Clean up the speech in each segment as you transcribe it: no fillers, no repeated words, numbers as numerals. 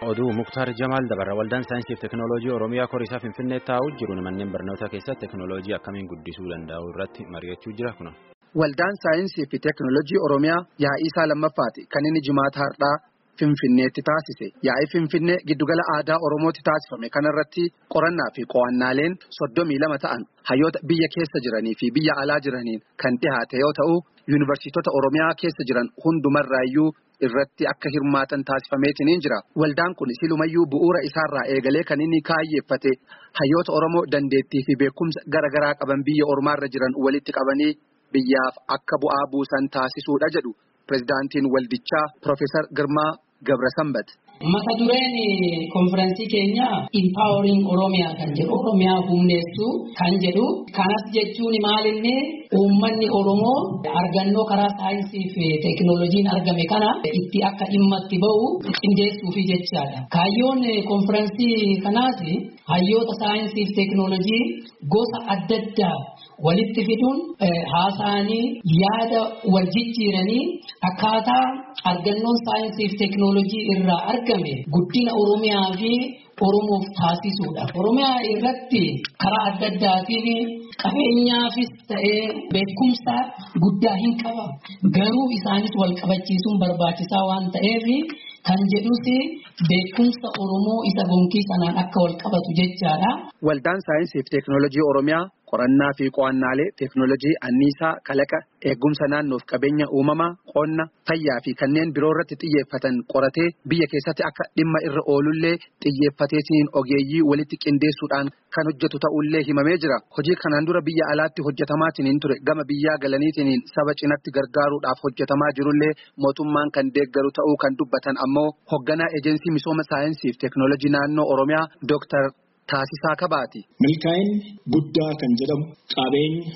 oduu Muktaar Jamaal dabarra waldaan saayinsii fi teekinooloojii Oromiyaa Koriisaa Finfinnee taa'uu jiru manneen barnootaa keessatti teekinooloojii akkamiin guddisuu danda'u irratti mari'achuu jira kuna. Waldaan saayinsii fi teekinooloojii Oromiyaa yaa'ii isaa lammaffaati kan inni jimaata har'aa Finfinneetti taasise. Yaa'ii Finfinnee giddugala aadaa Oromootti taasifame kanarratti qorannaa fi qo'annaaleen 32 ta'an hayyoota biyya keessa jiranii fi biyya alaa jiraniin kan dhihaate yoo ta'u yuunivarsiitota Oromiyaa keessa jiran hundumarraayyuu irratti akka hirmaatan taasifameetiin jira. Waldaan kun silumayyuu bu'uura isaarraa eegalee kan inni kaayyeeffate hayyoota Oromoo dandeettii fi beekumsa garaa qaban biyya ormaarra jiran walitti qabanii biyyaaf akka bu'aa buusan taasisuudha jedhu pirezidaantiin waldichaa Profeesar Girmaa Gabrasambat. Mata dureen konfiraansii keenya Empowering Oromiyaa kan jedhu Oromiyaa humneessuu kan jedhu kanas jechuun maalinni uummanni Oromoo argannoo karaa saayinsii fi teekinooloojiin argame kana itti akka dhimma itti ba'u qindeessuufi jechaadha. Kaayyoon konfiraansii kanaas hayyoota saayinsii fi teekinooloojii gosa adda addaa walitti fiduun haasa'anii yaada wal jijjiiranii akkaataa argannoon saayinsii fi teekinooloojii irraa argame guddina Oromiyaa fi Oromoof taasisuudha. Oromiyaa irratti karaa adda addaatiin qabeenyaafis ta'ee beekumsa guddaa hin qaba. Garuu isaanis wal qabachiisuun barbaachisaa waan ta'eef kan jedhus beekumsa Oromoo isa bonkii sanaan akka wal qabatu jechaadha. Waldaan saayinsii fi teekinooloojii Oromiyaa qorannaa fi qo'annaalee teekinooloojii anniisaa kalaqa eegumsa naannoof qabeenya uumamaa qonna fayyaa fi kanneen biroo irratti xiyyeeffatan qoratee biyya keessatti akka dhimma irra oolullee xiyyeeffateetiin ogeeyyii walitti qindeessuudhaan kan hojjetu ta'ullee himamee jira. Hojii kanaan dura biyya alaatti hojjetamaatiin ture gama biyyaa galaniitiin saba cinatti gargaaruudhaaf hojjetamaa jirullee mootummaan kan deeggaru ta'uu kan dubbatan ammoo hoogganaa eejensii misooma saayinsii fi teekinooloojii naannoo Oromiyaa Dr. Taasisaa Kabaati. Milkaa'inni guddaa kan jedhamu qabeenya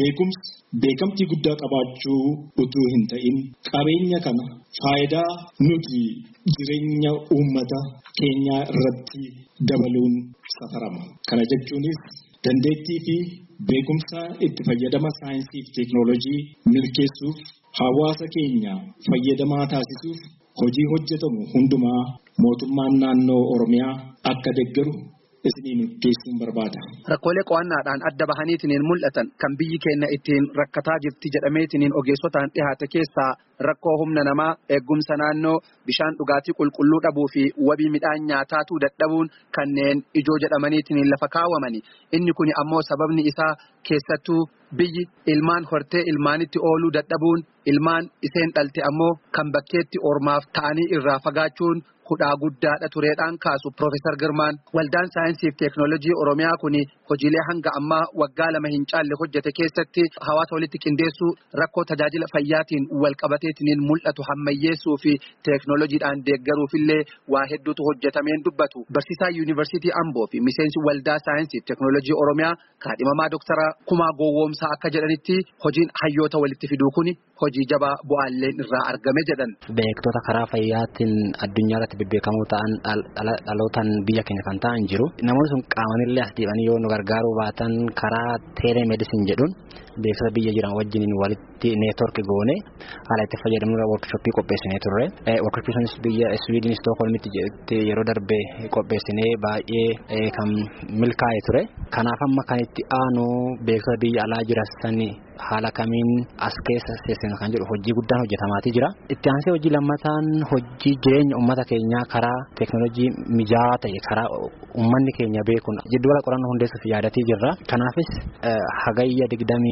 beekamtii guddaa qabaachuu utuu hin ta'in qabeenya kana faayidaa nuti jireenya uummata keenyaa irratti dabaluun safarama. Kana jechuunis dandeettii fi beekumsa itti fayyadama saayinsii fi teekinooloojii milkeessuuf hawaasa keenya fayyadamaa taasisuuf hojii hojjetamu hundumaa mootummaan naannoo Oromiyaa akka deeggaru isiniin geessuun barbaada. Rakkoolee qo'annaadhaan adda bahaniitiin mul'atan kan biyyi keenya ittiin rakkataa jirti jedhameetiin ogeessotaan dhihaate keessaa rakkoo humna namaa eegumsa naannoo bishaan dhugaatii qulqulluu dhabuu fi wabii midhaan nyaataatuu dadhabuun kanneen ijoo jedhamaniitiin lafa kaawwamani. Inni kun ammoo sababni isaa keessattuu biyyi ilmaan hortee ilmaanitti ooluu dadhabuun ilmaan iseen dhalte ammoo kan bakkeetti ormaaf ta'anii irraa fagaachuun hudhaa guddaadha tureedhaan kaasu Profeesar Girmaan. Waldaan saayinsii fi teekinooloojii Oromiyaa kun hojiilee hanga ammaa waggaa 2 hin caalle hojjete keessatti hawaasa walitti qindeessuu rakkoo tajaajila fayyaatiin wal qabateetiin mul'atu hammayyeessuu fi teekinooloojiidhaan deeggaruufillee waa hedduutu hojjetameen dubbatu. Barsiisaa yuunivarsiitii Amboo fi miseensi waldaa saayinsii fi teekinooloojii Oromiyaa kaadhimamaa Dooktara Kumaa Gowwoomsaa akka jedhanitti hojiin hayyoota walitti fiduu kun hojii jabaa bu'aalleen irraa argame jedhan. Beektota karaa fayyaatiin addunyaa bebbeekamoo ta'an dhalootaan biyya keenya kan ta'an jiru. Namoonni sun qaamanillee as deebanii yoo nu gargaaruu baatan karaa teelemedisin jedhuun beeksisa biyya jiran wajjiniin walitti neetworkii goone haala itti fayyadamnudha workshooppii qopheessinee turre. Workshooppii sunis biyya Swiidin Stookholmitti yeroo darbe qopheessinee baay'ee kan milkaa'e ture. Kanaaf amma kan itti aanu beeksisa biyya alaa jiran haala kamiin as keessa seensisnu kan jedhu hojii guddaan hojjetamaatii jira. Itti aansee hojii lammataan hojii jireenya uummata keenyaa karaa teekinooloojii mijaawaa ta'e karaa uummanni keenya beekuun jiddugala qorannoo hundeessuuf yaadatii jirra. Kanaafis hagayya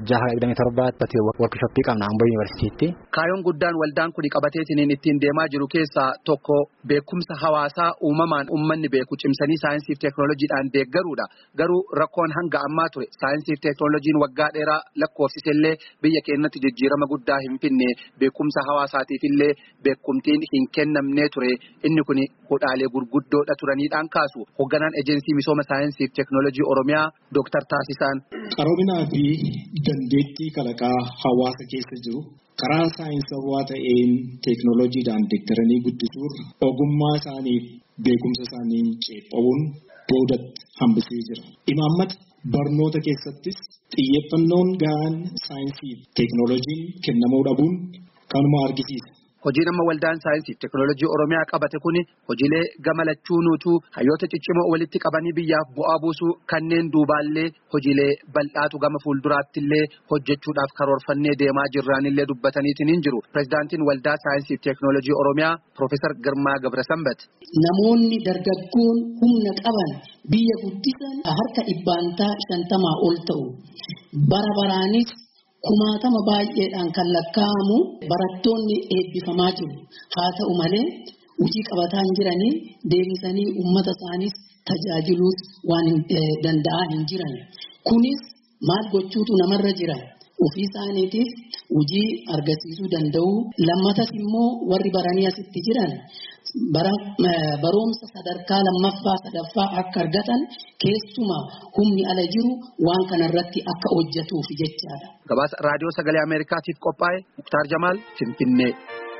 26-27 workshooppii qabna Amboo Yuunivarsiitiitti. Kaayyoon guddaan waldaan kun qabateetiin ittiin deemaa jiru keessaa tokko beekumsa hawaasaa uumamaan uummanni beeku cimsanii saayinsii fi teekinooloojiidhaan deeggaruudha. Garuu rakkoon hanga ammaa ture saayinsii fi teekinooloojiin waggaa dheeraa lakkoofsisellee biyya keenyatti jijjiirama guddaa hin finne beekumsa hawaasaatiifillee beekumtiin hin kennamnee ture. Inni kun hudhaalee gurguddoodha turaniidhaan kaasu. Hoogganaan eejensii misooma saayinsii fi teekinooloojii Oromiyaa Dr. Taasisaan. Qaroominaa fi dandeettii kalaqaa hawaasa keessa jiru karaa saayinsawaa ta'een teekinooloojiidhaan deeggaranii guddisuun ogummaa isaaniif beekumsa isaanii ceephaa'uun boodatti hambisee jira. Imaammata barnoota keessattis xiyyeeffannoon gahaan saayinsii fi teekinooloojiin kennamuu dhabuun kanuma argisiisa. Hojiin amma waldaan saayinsii fi teekinooloojii Oromiyaa qabate kuni hojiilee gamalachuunuutu hayyoota ciccimoo walitti qabanii biyyaaf bu'aa buusuu kanneen duubaallee hojiilee bal'aatu gama fuulduraattillee hojjechuudhaaf karoorfannee deemaa jirraanillee dubbataniitiin hin jiru. Pireezidaantiin waldaa saayinsii fi teekinooloojii Oromiyaa Piroofeesar Girmaa Gabrasambat. Namoonni dargaggoon humna qaban biyya guddisan harka 50 ol ta'u. Bara baraanis kumaatama baay'eedhaan kan lakkaa'amu barattoonni eebbifamaa jiru. Haa ta'u malee hojii qabataa hin jiranii deebisanii uummata isaaniis tajaajiluus waan danda'aa hin jiran. Kunis maal gochuutu namarra jira? Ofii isaaniitiif hojii argisiisuu danda'u. Lammatas immoo warri baranii asitti jiran barumsa sadarkaa lammaffaa sadaffaa akka argatan keessumaa humni ala jiru waan kanarratti akka hojjetuuf jechaadha. Gabaasa raadiyoo sagalee Ameerikaatiif qophaa'e Muktaar Jamaal Finfinnee.